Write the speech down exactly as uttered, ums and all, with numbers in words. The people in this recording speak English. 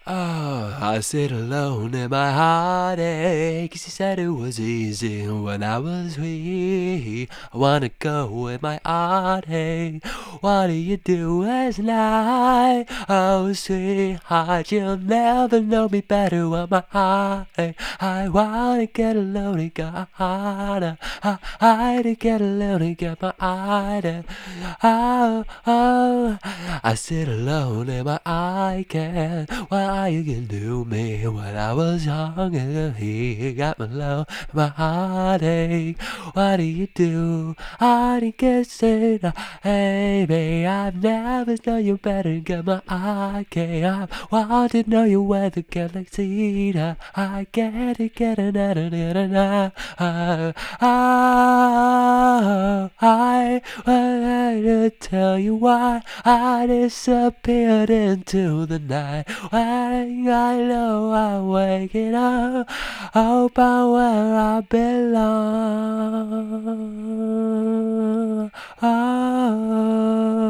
Oh, I sit alone and my heart aches. You said it was easy when I was weak. I wanna go with my heartache. What do you do as night? Oh, sweetheart, you'll never know me better when my heart ache. I wanna get alone and get harder. I, I to get alone and get my heart ache. Oh, oh, I sit alone and my eye can. Why you can do me when I was young and he got me low, my heartache. What do you do? I didn't get it. Hey, babe, I've never known you better. Get my eye can. I want to know you where the galaxy. I get it, get it, get it, get it. I wanted to tell you why I disappeared into the night. When I know I'm waking up, hope I'm where I belong. Oh.